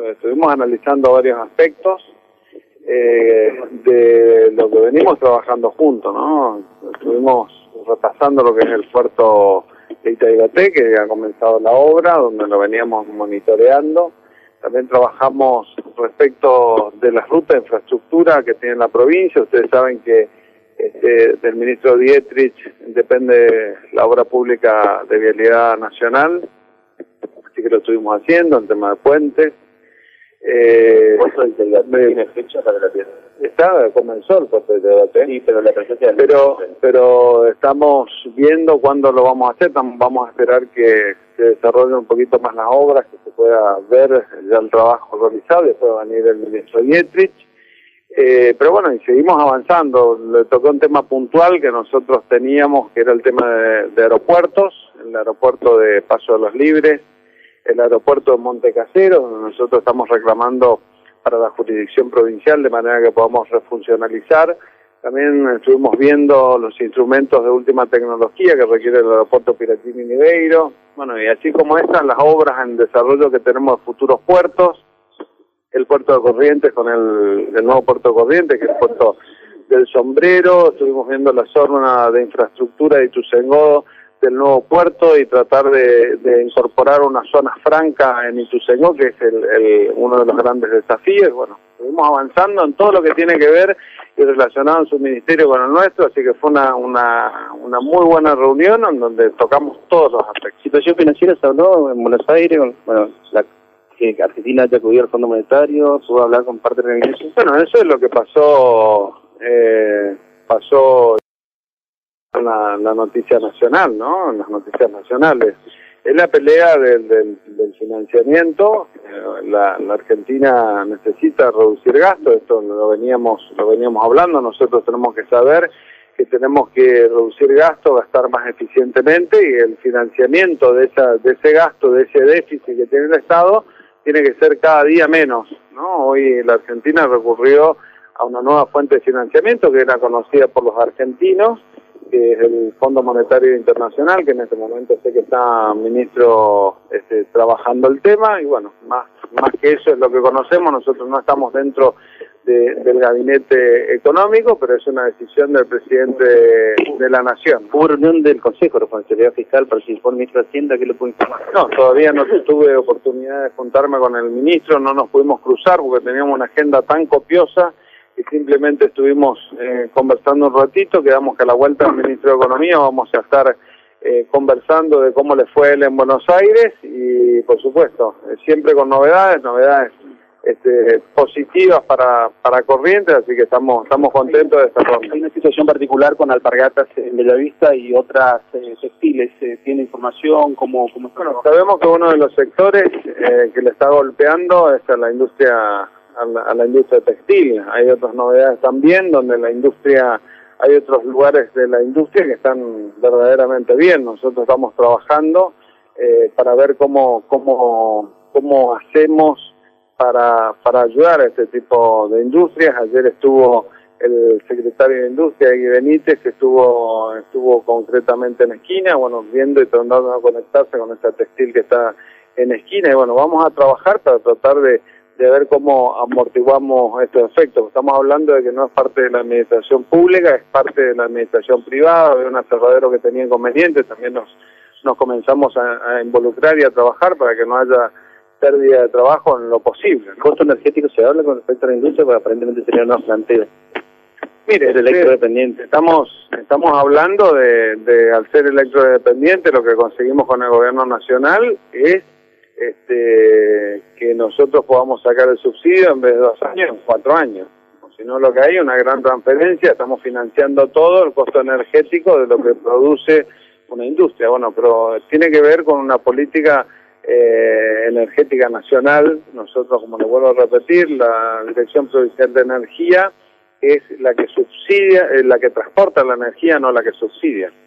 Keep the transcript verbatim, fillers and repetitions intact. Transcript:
estuvimos analizando varios aspectos eh, de lo que venimos trabajando juntos, ¿no? Estuvimos repasando lo que es el puerto de Itaiguaté, que ha comenzado la obra, donde lo veníamos monitoreando. También trabajamos respecto de las rutas de infraestructura que tiene la provincia. Ustedes saben que este, del ministro Dietrich depende la obra pública de vialidad nacional, así que lo estuvimos haciendo en tema de puentes. Eh, ¿Puerto de Itaiguaté tiene fecha para la pieza? Está, comenzó el puerto de Itaiguaté. Sí, pero la presencia del... Pero, pero estamos viendo cuándo lo vamos a hacer. Vamos a esperar que se desarrollen un poquito más las obras, que se pueda ver ya el trabajo realizado, después va a venir el ministro Dietrich. Eh, pero bueno, y seguimos avanzando. Le tocó un tema puntual que nosotros teníamos, que era el tema de, de aeropuertos, el aeropuerto de Paso de los Libres, el aeropuerto de Monte Casero, donde nosotros estamos reclamando para la jurisdicción provincial de manera que podamos refuncionalizar. También estuvimos viendo los instrumentos de última tecnología que requiere el aeropuerto Piratini Niveiro. Bueno, y así como estas, las obras en desarrollo que tenemos de futuros puertos, el puerto de Corrientes con el, el nuevo puerto de Corrientes, que es el puerto del Sombrero. Estuvimos viendo la zona de infraestructura de Ituzaingó del nuevo puerto y tratar de, de incorporar una zona franca en Ituzaingó, que es el, el, uno de los grandes desafíos. Bueno, estuvimos avanzando en todo lo que tiene que ver y relacionado en su ministerio con el nuestro, así que fue una, una, una muy buena reunión en donde tocamos todos los aspectos. ¿Situación financiera se habló en Buenos Aires? Bueno, la que Argentina ya acudió al Fondo Monetario, ¿pudo hablar con parte del gabinete? Bueno, eso es lo que pasó, eh, pasó en la, la noticia nacional, ¿no? En las noticias nacionales. Es la pelea del, del, del financiamiento. Eh, la, la Argentina necesita reducir gastos, esto lo veníamos, lo veníamos hablando. Nosotros tenemos que saber que tenemos que reducir gastos, gastar más eficientemente, y el financiamiento de esa, de ese gasto, de ese déficit que tiene el Estado, tiene que ser cada día menos, ¿no? Hoy la Argentina recurrió a una nueva fuente de financiamiento que era conocida por los argentinos, que es el Fondo Monetario Internacional, que en este momento sé que está ministro este, trabajando el tema, y bueno, más, más que eso es lo que conocemos. Nosotros no estamos dentro de, del gabinete económico, pero es una decisión del presidente de, de la Nación. ¿Hubo reunión del Consejo de Responsabilidad Fiscal? Participó el ministro de Hacienda, ¿qué le puedo informar? No, todavía no tuve oportunidad de juntarme con el ministro, no nos pudimos cruzar porque teníamos una agenda tan copiosa y simplemente estuvimos eh, conversando un ratito. Quedamos que a la vuelta del ministro de Economía vamos a estar eh, conversando de cómo le fue él en Buenos Aires y, por supuesto, eh, siempre con novedades, novedades este, positivas para, para Corrientes, así que estamos estamos contentos de esta ronda. Hay una situación particular con alpargatas en Bellavista y otras eh, textiles. Eh, ¿Tiene información? ¿Cómo, cómo está? Bueno, sabemos que uno de los sectores eh, que le está golpeando es a la industria A la, a la industria textil. Hay otras novedades también, donde la industria, hay otros lugares de la industria que están verdaderamente bien. Nosotros estamos trabajando eh, para ver cómo, cómo, cómo hacemos para, para ayudar a este tipo de industrias. Ayer estuvo el secretario de Industria, Egui Benítez, que estuvo, estuvo concretamente en Esquina, bueno, viendo y tratando de conectarse con esa textil que está en Esquina, y bueno, vamos a trabajar para tratar de de ver cómo amortiguamos estos efectos. Estamos hablando de que no es parte de la administración pública, es parte de la administración privada. Había un aserradero que tenía inconvenientes, también nos, nos comenzamos a, a involucrar y a trabajar para que no haya pérdida de trabajo en lo posible, ¿no? ¿Costo energético se habla con respecto a la industria? Porque aparentemente sería una planteo. Mire, el electrodependiente. Estamos, estamos hablando de, de, al ser electrodependiente, lo que conseguimos con el gobierno nacional es Este, que nosotros podamos sacar el subsidio en vez de dos años, en cuatro años. O si no, lo que hay es una gran transferencia, estamos financiando todo el costo energético de lo que produce una industria. Bueno, pero tiene que ver con una política eh, energética nacional. Nosotros, como le vuelvo a repetir, la Dirección Provincial de Energía es la que subsidia, es la que transporta la energía, no la que subsidia.